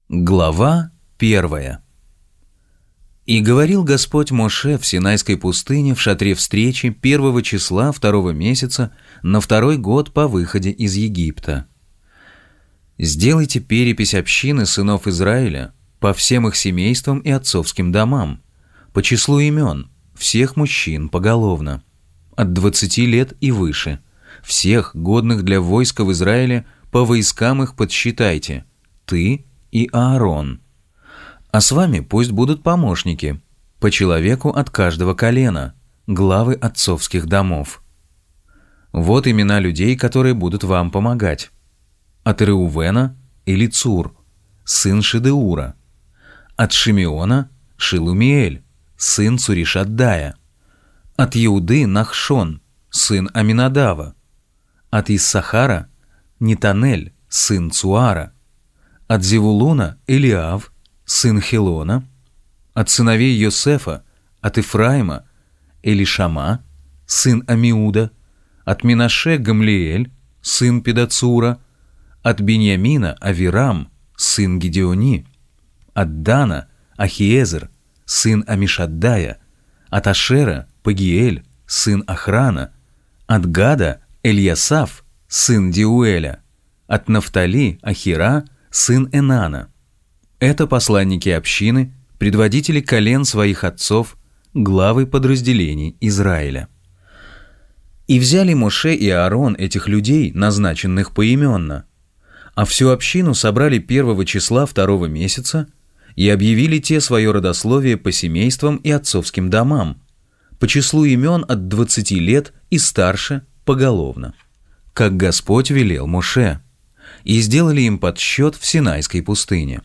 Глава 1. «И говорил Господь Моше в Синайской пустыне в шатре встречи 1 числа 2 месяца на 2-й год по выходе из Египта. Сделайте перепись общины сынов Израиля по всем их семействам и отцовским домам, по числу имен, всех мужчин поголовно, от 20 лет и выше, всех годных для войска в Израиле по войскам их подсчитайте, ты и Аарон. А с вами пусть будут помощники, по человеку от каждого колена, главы отцовских домов. Вот имена людей, которые будут вам помогать. От Реувена – Элицур, сын Шедеура. От Шимеона – Шилумиэль, сын Цуришаддая. От Иуды – Нахшон, сын Аминадава. От Иссахара – Нетанель, сын Цуара. От Зевулуна – Элиав, сын Хелона. От сыновей Йосефа, от Ифраима – Элишама, сын Амиуда. От Минаше – Гамлиэль, сын Педацура. От Биньямина – Авирам, сын Гидеони. От Дана – Ахиезер, сын Амишаддая. От Ашера – Пагиэль, сын Охрана. От Гада – Эльясаф, сын Диуэля. От Нафтали – Ахира, сын Энана. Это посланники общины, предводители колен своих отцов, главы подразделений Израиля. И взяли Моше и Аарон этих людей, назначенных поименно, а всю общину собрали 1 числа 2 месяца и объявили те свое родословие по семействам и отцовским домам, по числу имен от 20 лет и старше поголовно, как Господь велел Моше, и сделали им подсчет в Синайской пустыне.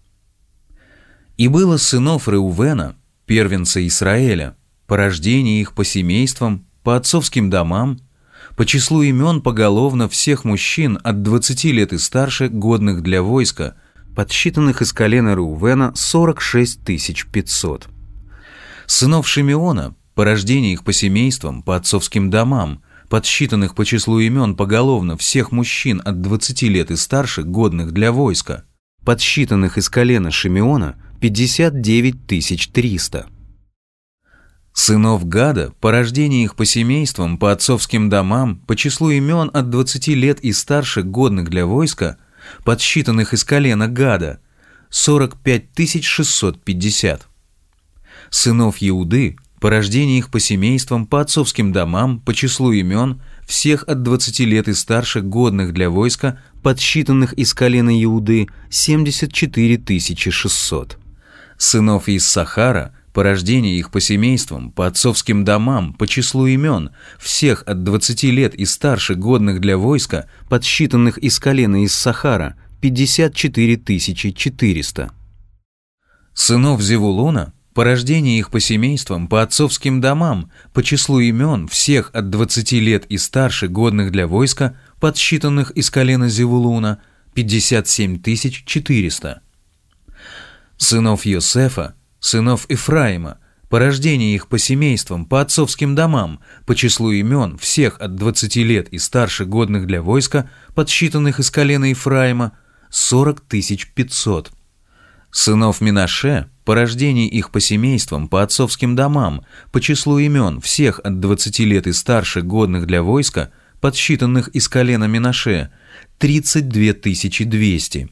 И было сынов Реувена, первенца Израиля, по рождении их по семействам, по отцовским домам, по числу имен поголовно всех мужчин от 20 лет и старше, годных для войска, подсчитанных из колена Реувена 46 500. Сынов Шимеона, по рождении их по семействам, по отцовским домам, подсчитанных по числу имен поголовно всех мужчин от 20 лет и старше, годных для войска, подсчитанных из колена Шимеона 59 300. Сынов Гада, по рождении их по семействам, по отцовским домам, по числу имен от 20 лет и старше, годных для войска, подсчитанных из колена Гада 45 650. Сынов Иуды, по рождении их по семействам, по отцовским домам, по числу имен, всех от 20 лет и старше, годных для войска, подсчитанных из колена Иуды 74 600. Сынов Иссахара, по рождении их по семействам, по отцовским домам, по числу имен, всех от 20 лет и старше, годных для войска, подсчитанных из колена Иссахара 54 400. Сынов Зевулуна, по рождении их по семействам, по отцовским домам, по числу имен, всех от 20 лет и старше, годных для войска, подсчитанных из колена Зевулуна 57 400. Сынов Йосефа, сынов Ифраима, по рождении их по семействам, по отцовским домам, по числу имен, всех от 20 лет и старше, годных для войска, подсчитанных из колена Ифраима 40 500. Сынов Минаше, по рождении их по семействам, по отцовским домам, по числу имен, всех от 20 лет и старше, годных для войска, подсчитанных из колена Минаше 32 200.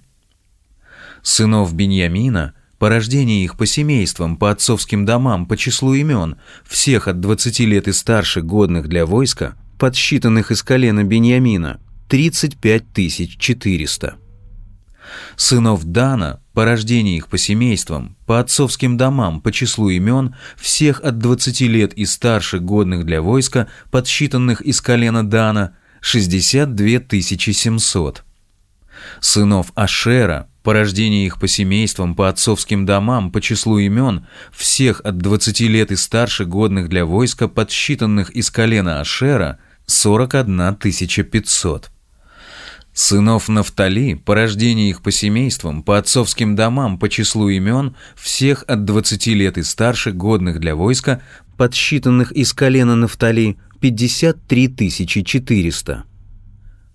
Сынов Биньямина, по рождении их по семействам, по отцовским домам, по числу имен, всех от 20 лет и старше, годных для войска, подсчитанных из колена Биньямина 35 400. Сынов Дана, по рождении их по семействам, по отцовским домам, по числу имен, всех от 20 лет и старше, годных для войска, подсчитанных из колена Дана 62 700. Сынов Ашера, по рождении их по семействам, по отцовским домам, по числу имен, всех от 20 лет и старше, годных для войска, подсчитанных из колена Ашера 41 500. Сынов Нафтали, по рождении их по семействам, по отцовским домам, по числу имен, всех от 20 лет и старше, годных для войска, подсчитанных из колена Нафтали 53 400.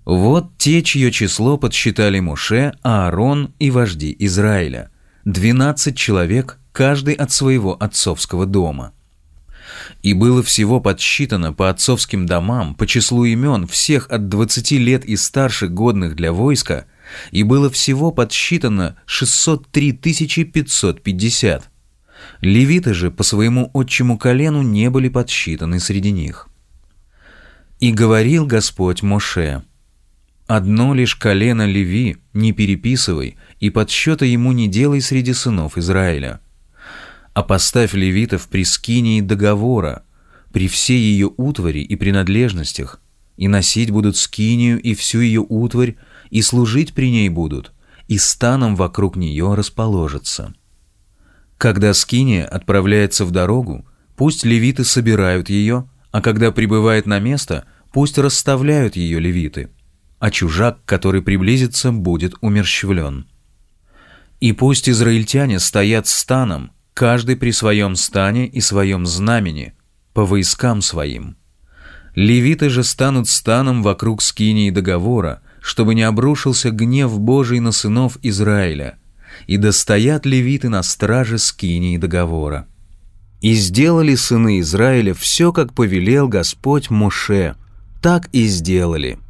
Вот те, чье число подсчитали Моше, Аарон и вожди Израиля, 12 человек, каждый от своего отцовского дома. И было всего подсчитано по отцовским домам, по числу имен всех от 20 лет и старше, годных для войска, и было всего подсчитано 603 550. Левиты же по своему отчему колену не были подсчитаны среди них. И говорил Господь Моше: «Одно лишь колено Леви не переписывай, и подсчета ему не делай среди сынов Израиля. А поставь левитов при скинии договора, при всей ее утвари и принадлежностях, и носить будут скинию и всю ее утварь, и служить при ней будут, и станом вокруг нее расположатся. Когда скиния отправляется в дорогу, пусть левиты собирают ее, а когда прибывает на место, пусть расставляют ее левиты, а чужак, который приблизится, будет умерщвлен. И пусть израильтяне стоят станом, каждый при своем стане и своем знамени, по войскам своим. Левиты же станут станом вокруг скинии договора, чтобы не обрушился гнев Божий на сынов Израиля, и достоят левиты на страже скинии договора». И сделали сыны Израиля все, как повелел Господь Моше, так и сделали.